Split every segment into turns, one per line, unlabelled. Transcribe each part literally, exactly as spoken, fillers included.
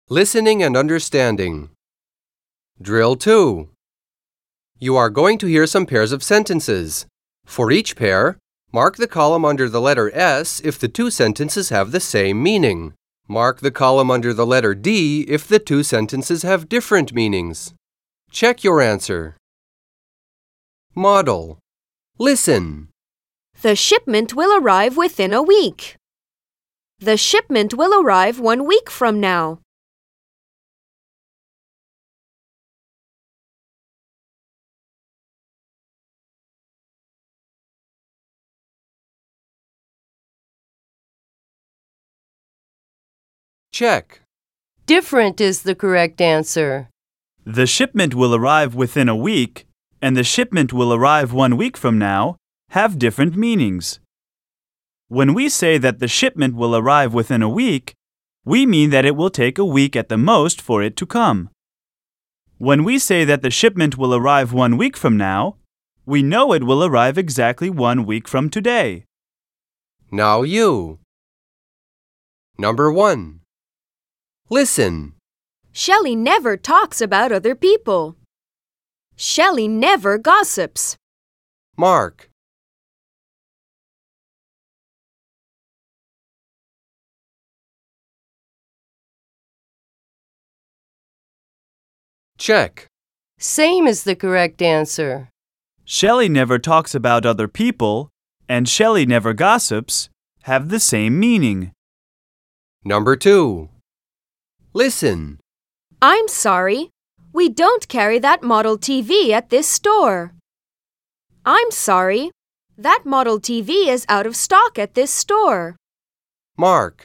Listening and understanding. Drill two. You are going to hear some pairs of sentences. For each pair, mark the column under the letter S if the two sentences have the same meaning. Mark the column under the letter D if the two sentences have different meanings. Check your answer. Model. Listen.
The shipment will arrive within a week. The shipment will arrive one week from now.
Check.
Different is the correct answer.
The shipment will arrive within a week and the shipment will arrive one week from now have different meanings. When we say that the shipment will arrive within a week, we mean that it will take a week at the most for it to come. When we say that the shipment will arrive one week from now, we know it will arrive exactly one week from today.
Now you. Number one. Listen.
Shelley never talks about other people. Shelley never gossips.
Mark. Check.
Same is the correct answer.
Shelley never talks about other people and Shelley never gossips have the same meaning.
Number two. Listen.
I'm sorry. We don't carry that model T V at this store. I'm sorry. That model T V is out of stock at this store.
Mark.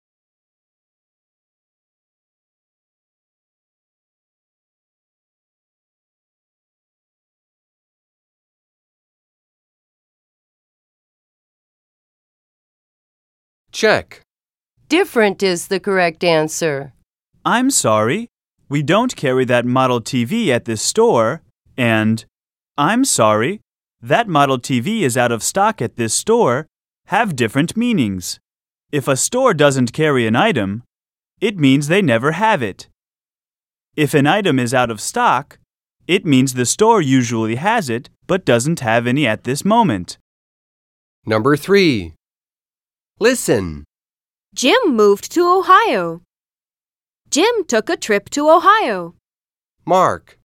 Check.
Different is the correct answer.
I'm sorry. We don't carry that model T V at this store, and I'm sorry. That model T V is out of stock at this store have different meanings. If a store doesn't carry an item, it means they never have it. If an item is out of stock, it means the store usually has it but doesn't have any at this moment.
Number three. Listen.
Jim moved to Ohio. Jim took a trip to Ohio.
Mark.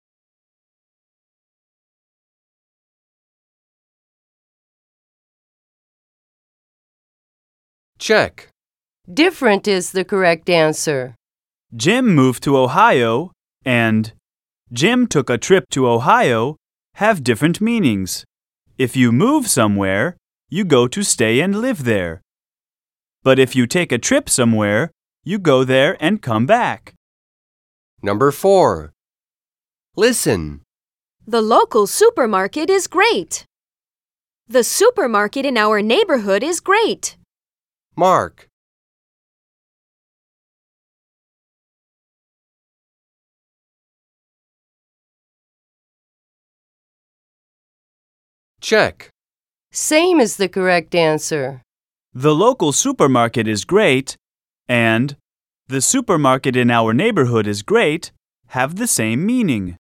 Check.
Different is the correct answer.
Jim moved to Ohio and Jim took a trip to Ohio have different meanings. If you move somewhere, you go to stay and live there. But if you take a trip somewhere, you go there and come back.
Number four. Listen.
The local supermarket is great. The supermarket in our neighborhood is great.
Mark. Check.
Same is the correct answer.
The local supermarket is great and the supermarket in our neighborhood is great have the same meaning.